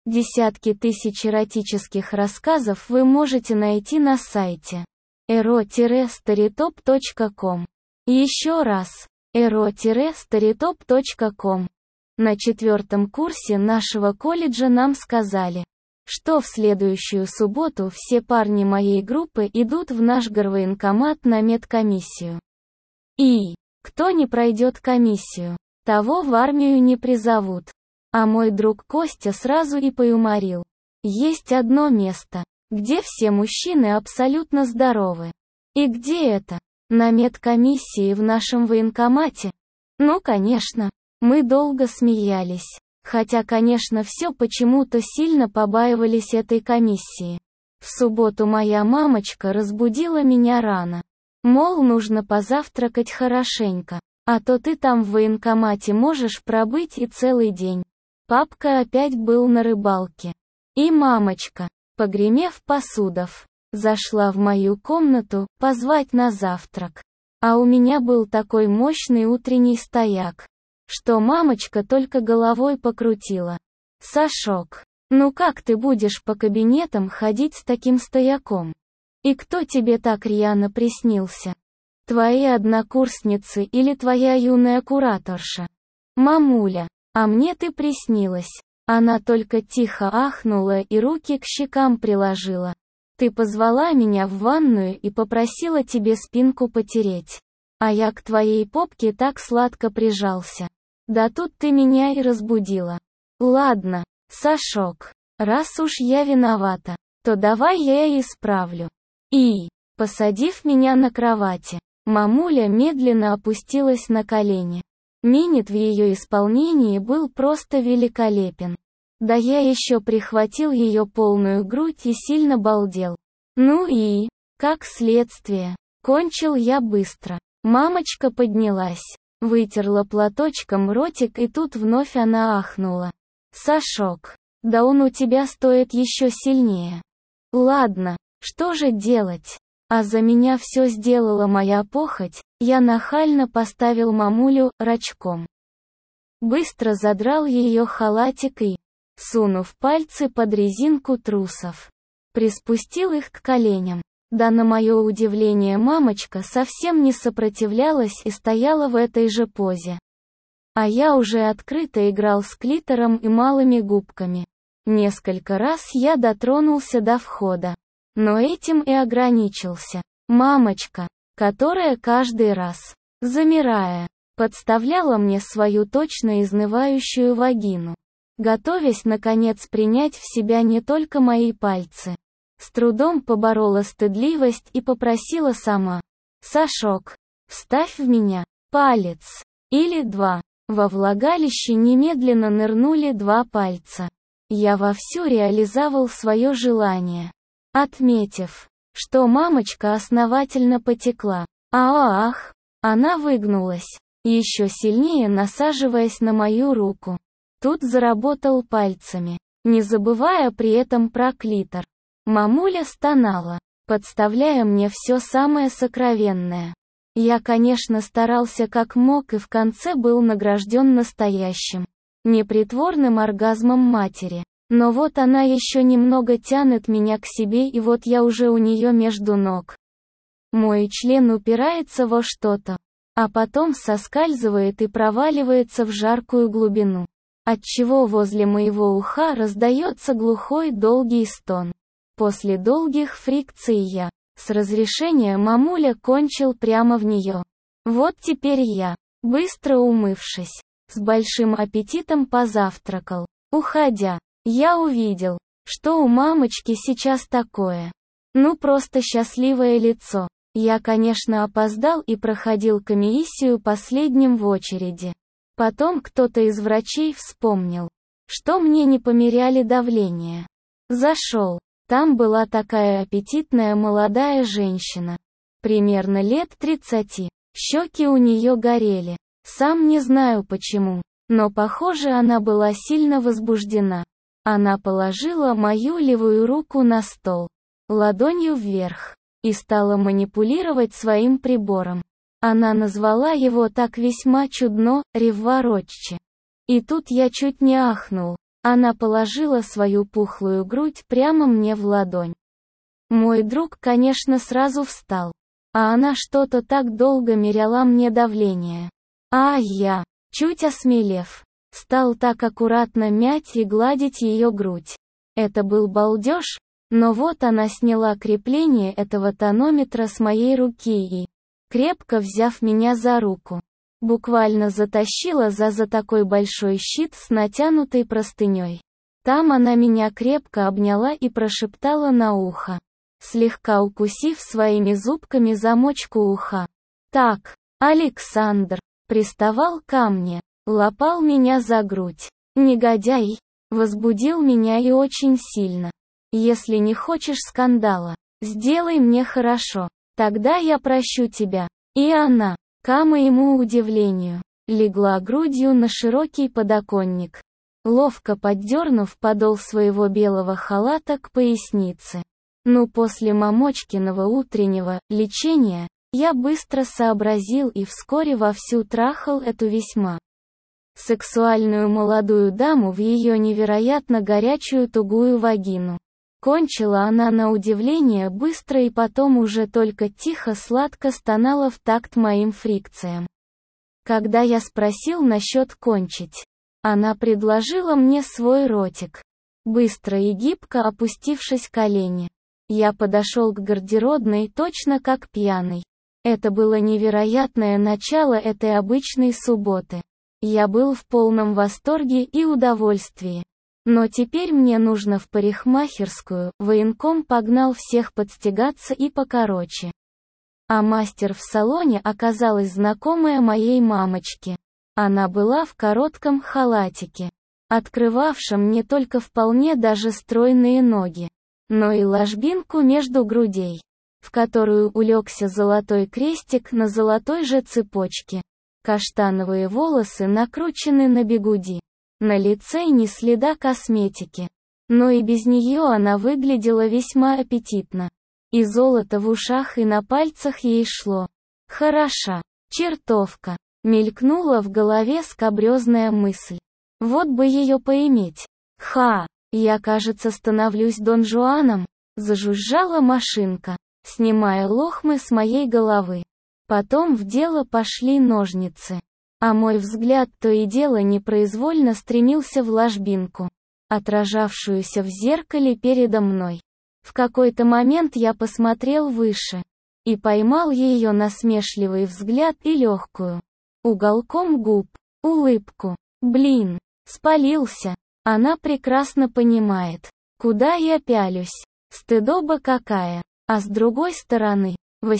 Десятки тысяч эротических рассказов вы можете найти на сайте ero-storytop.com. Еще раз, ero-storytop.com. На 4-м курсе нашего колледжа нам сказали, что в следующую субботу все парни моей группы идут в наш горвоенкомат на медкомиссию. И кто не пройдет комиссию, того в армию не призовут. А мой друг Костя сразу и поюморил. Есть одно место, где все мужчины абсолютно здоровы. И где это? На медкомиссии в нашем военкомате? Ну, конечно. Мы долго смеялись. Хотя, конечно, все почему-то сильно побаивались этой комиссии. В субботу моя мамочка разбудила меня рано. Мол, нужно позавтракать хорошенько, а то ты там в военкомате можешь пробыть и целый день. Папка опять был на рыбалке. И мамочка, погремев посудов, зашла в мою комнату позвать на завтрак. А у меня был такой мощный утренний стояк, что мамочка только головой покрутила. «Сашок, ну как ты будешь по кабинетам ходить с таким стояком? И кто тебе так рьяно приснился? Твои однокурсницы или твоя юная кураторша? Мамуля, а мне ты приснилась». Она только тихо ахнула и руки к щекам приложила. «Ты позвала меня в ванную и попросила тебе спинку потереть. А я к твоей попке так сладко прижался. Да тут ты меня и разбудила. Ладно, Сашок, раз уж я виновата, то давай я и исправлю». И, посадив меня на кровати, мамуля медленно опустилась на колени. Минет в ее исполнении был просто великолепен. Да я еще прихватил ее полную грудь и сильно балдел. Ну и, как следствие, кончил я быстро. Мамочка поднялась, вытерла платочком ротик, и тут вновь она ахнула. «Сашок, да он у тебя стоит еще сильнее». Ладно, что же делать? А за меня все сделала моя похоть. Я нахально поставил мамулю рачком. Быстро задрал ее халатик и, сунув пальцы под резинку трусов, приспустил их к коленям. Да на мое удивление мамочка совсем не сопротивлялась и стояла в этой же позе. А я уже открыто играл с клитором и малыми губками. Несколько раз я дотронулся до входа. Но этим и ограничился. Мамочка, которая каждый раз, замирая, подставляла мне свою точно изнывающую вагину, готовясь наконец принять в себя не только мои пальцы. С трудом поборола стыдливость и попросила сама. «Сашок, вставь в меня палец. Или два». Во влагалище немедленно нырнули 2 пальца. Я вовсю реализовал свое желание, отметив, что мамочка основательно потекла. Ах! Она выгнулась, еще сильнее насаживаясь на мою руку. Тут заработал пальцами, не забывая при этом про клитор. Мамуля стонала, подставляя мне все самое сокровенное. Я, конечно, старался как мог и в конце был награжден настоящим, непритворным оргазмом матери. Но вот она еще немного тянет меня к себе, и вот я уже у нее между ног. Мой член упирается во что-то, а потом соскальзывает и проваливается в жаркую глубину, отчего возле моего уха раздается глухой долгий стон. После долгих фрикций я, с разрешения мамуля, кончил прямо в нее. Вот теперь я, быстро умывшись, с большим аппетитом позавтракал. Уходя, я увидел, что у мамочки сейчас такое. Ну просто счастливое лицо. Я, конечно, опоздал и проходил комиссию последним в очереди. Потом кто-то из врачей вспомнил, что мне не померяли давление. Зашел. Там была такая аппетитная молодая женщина. Примерно лет 30. Щеки у нее горели. Сам не знаю почему, но похоже, она была сильно возбуждена. Она положила мою левую руку на стол, ладонью вверх, и стала манипулировать своим прибором. Она назвала его так весьма чудно, Реввороччи. И тут я чуть не ахнул. Она положила свою пухлую грудь прямо мне в ладонь. Мой друг, конечно, сразу встал. А она что-то так долго меряла мне давление. А я, чуть осмелев, стал так аккуратно мять и гладить ее грудь. Это был балдеж, но вот она сняла крепление этого тонометра с моей руки и, крепко взяв меня за руку, буквально затащила за такой большой щит с натянутой простыней. Там она меня крепко обняла и прошептала на ухо, слегка укусив своими зубками замочку уха. Так, Александр, приставал ко мне, лапал меня за грудь. Негодяй, возбудил меня и очень сильно. Если не хочешь скандала, сделай мне хорошо, тогда я прощу тебя. И она, к моему удивлению, легла грудью на широкий подоконник, ловко поддернув подол своего белого халата к пояснице. Ну, после Мамочкиного утреннего лечения, я быстро сообразил и вскоре вовсю трахал эту весьма сексуальную молодую даму в ее невероятно горячую тугую вагину. Кончила она на удивление быстро и потом уже только тихо-сладко стонала в такт моим фрикциям. Когда я спросил насчет кончить, она предложила мне свой ротик. Быстро и гибко опустившись колени, я подошел к гардеробной точно как пьяный. Это было невероятное начало этой обычной субботы. Я был в полном восторге и удовольствии. Но теперь мне нужно в парикмахерскую, военком погнал всех подстегаться и покороче. А мастер в салоне оказалась знакомая моей мамочке. Она была в коротком халатике, открывавшем не только вполне даже стройные ноги, но и ложбинку между грудей, в которую улегся золотой крестик на золотой же цепочке. Каштановые волосы накручены на бигуди. На лице ни следа косметики. Но и без нее она выглядела весьма аппетитно. И золото в ушах и на пальцах ей шло. Хороша. Чертовка. Мелькнула в голове скабрёзная мысль. Вот бы ее поиметь. Ха! Я, кажется, становлюсь Дон Жуаном. Зажужжала машинка, снимая лохмы с моей головы. Потом в дело пошли ножницы. А мой взгляд то и дело непроизвольно стремился в ложбинку, отражавшуюся в зеркале передо мной. В какой-то момент я посмотрел выше и поймал ее насмешливый взгляд и легкую, уголком губ, улыбку. Блин, спалился. Она прекрасно понимает, куда я пялюсь. Стыдоба какая. А с другой стороны,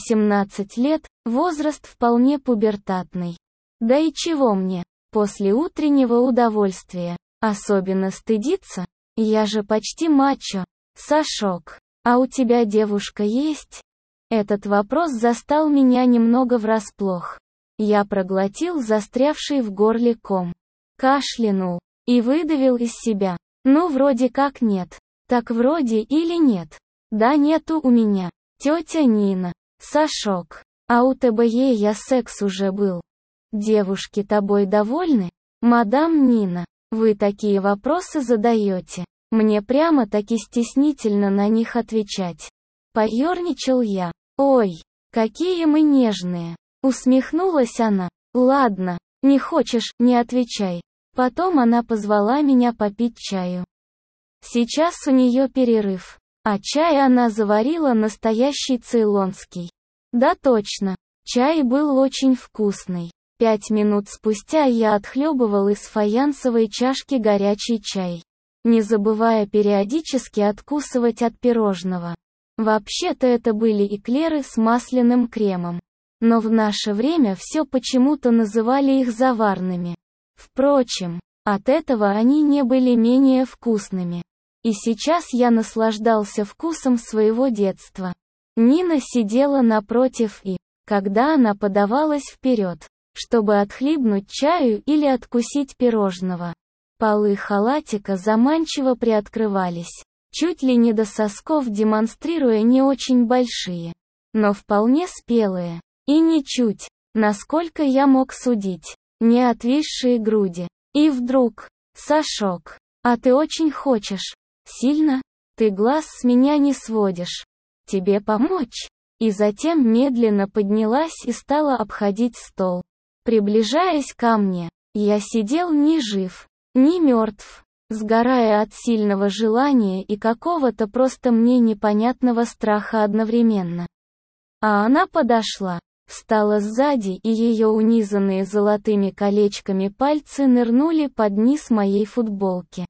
18 лет, возраст вполне пубертатный. Да и чего мне, после утреннего удовольствия, особенно стыдиться? Я же почти мачо. Сашок, а у тебя девушка есть? Этот вопрос застал меня немного врасплох. Я проглотил застрявший в горле ком, кашлянул и выдавил из себя. Ну вроде как нет. Так вроде или нет? Да нету у меня. Тетя Нина. Сашок, а у ТБЕ я секс уже был. Девушки тобой довольны? Мадам Нина, вы такие вопросы задаете. Мне прямо-таки стеснительно на них отвечать. Поёрничал я. Ой, какие мы нежные. Усмехнулась она. Ладно, не хочешь, не отвечай. Потом она позвала меня попить чаю. Сейчас у нее перерыв. А чай она заварила настоящий цейлонский. Да точно, чай был очень вкусный. 5 минут спустя я отхлебывал из фаянсовой чашки горячий чай, не забывая периодически откусывать от пирожного. Вообще-то это были эклеры с масляным кремом. Но в наше время все почему-то называли их заварными. Впрочем, от этого они не были менее вкусными. И сейчас я наслаждался вкусом своего детства. Нина сидела напротив и, когда она подавалась вперед, чтобы отхлебнуть чаю или откусить пирожного, полы халатика заманчиво приоткрывались, чуть ли не до сосков, демонстрируя не очень большие, но вполне спелые, и ничуть, насколько я мог судить, не отвисшие груди. И вдруг, Сашок, А ты очень хочешь. Сильно? Ты глаз с меня не сводишь. Тебе помочь?» И затем медленно поднялась и стала обходить стол. Приближаясь ко мне, я сидел ни жив, ни мертв, сгорая от сильного желания и какого-то просто мне непонятного страха одновременно. А она подошла, встала сзади, и ее унизанные золотыми колечками пальцы нырнули под низ моей футболки,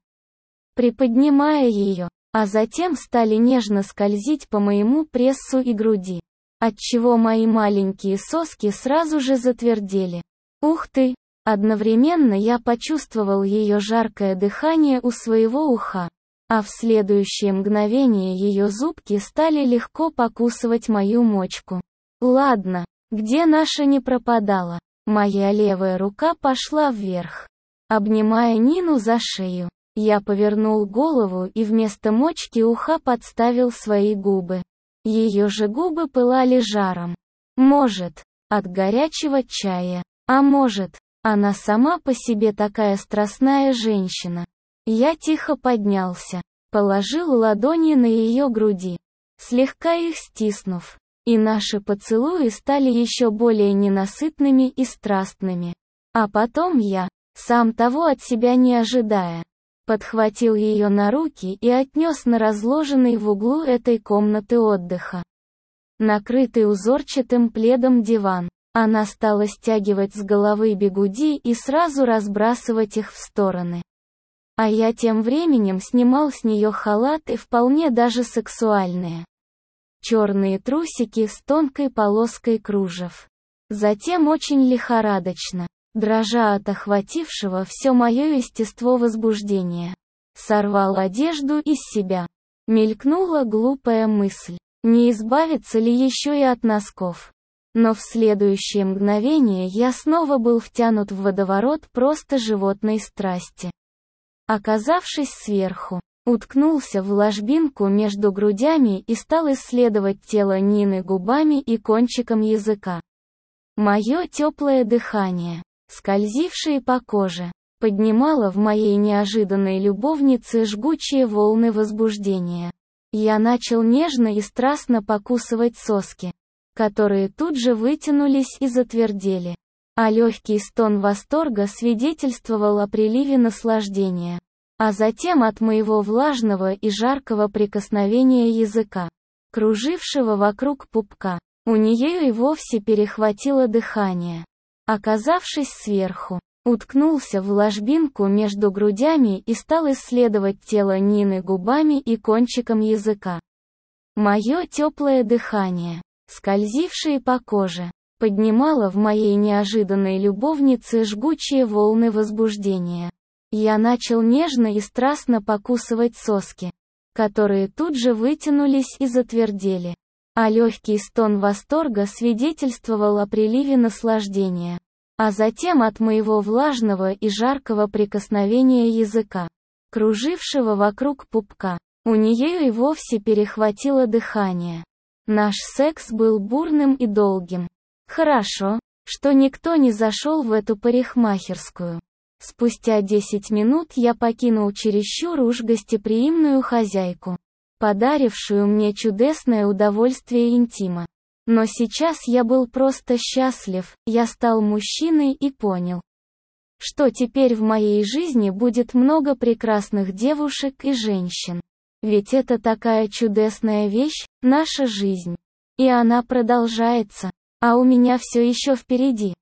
приподнимая ее, а затем стали нежно скользить по моему прессу и груди, отчего мои маленькие соски сразу же затвердели. Ух ты! Одновременно я почувствовал ее жаркое дыхание у своего уха, а в следующее мгновение ее зубки стали легко покусывать мою мочку. Ладно, где наша не пропадала? Моя левая рука пошла вверх, обнимая Нину за шею. Я повернул голову и вместо мочки уха подставил свои губы. Ее же губы пылали жаром. Может, от горячего чая, а может, она сама по себе такая страстная женщина. Я тихо поднялся, положил ладони на ее груди, слегка их стиснув, и наши поцелуи стали еще более ненасытными и страстными. А потом я, сам того от себя не ожидая, подхватил ее на руки и отнес на разложенный в углу этой комнаты отдыха, накрытый узорчатым пледом диван. Она стала стягивать с головы бигуди и сразу разбрасывать их в стороны. А я тем временем снимал с нее халат и вполне даже сексуальные черные трусики с тонкой полоской кружев. Затем очень лихорадочно, дрожа от охватившего все мое естество возбуждения, сорвал одежду из себя. Мелькнула глупая мысль, не избавиться ли еще и от носков. Но в следующее мгновение я снова был втянут в водоворот просто животной страсти. Оказавшись сверху, уткнулся в ложбинку между грудями и стал исследовать тело Нины губами и кончиком языка. Мое теплое дыхание, скользившее по коже, поднимало в моей неожиданной любовнице жгучие волны возбуждения. Я начал нежно и страстно покусывать соски, которые тут же вытянулись и затвердели. А легкий стон восторга свидетельствовал о приливе наслаждения. А затем от моего влажного и жаркого прикосновения языка, кружившего вокруг пупка, у нее и вовсе перехватило дыхание. Оказавшись сверху, уткнулся в ложбинку между грудями и стал исследовать тело Нины губами и кончиком языка. Мое теплое дыхание, скользившее по коже, поднимало в моей неожиданной любовнице жгучие волны возбуждения. Я начал нежно и страстно покусывать соски, которые тут же вытянулись и затвердели. А легкий стон восторга свидетельствовал о приливе наслаждения. А затем от моего влажного и жаркого прикосновения языка, кружившего вокруг пупка, у нее и вовсе перехватило дыхание. Наш секс был бурным и долгим. Хорошо, что никто не зашел в эту парикмахерскую. Спустя 10 минут я покинул чересчур уж гостеприимную хозяйку, подарившую мне чудесное удовольствие интима. Но сейчас я был просто счастлив, я стал мужчиной и понял, что теперь в моей жизни будет много прекрасных девушек и женщин. Ведь это такая чудесная вещь, наша жизнь. И она продолжается, а у меня все еще впереди.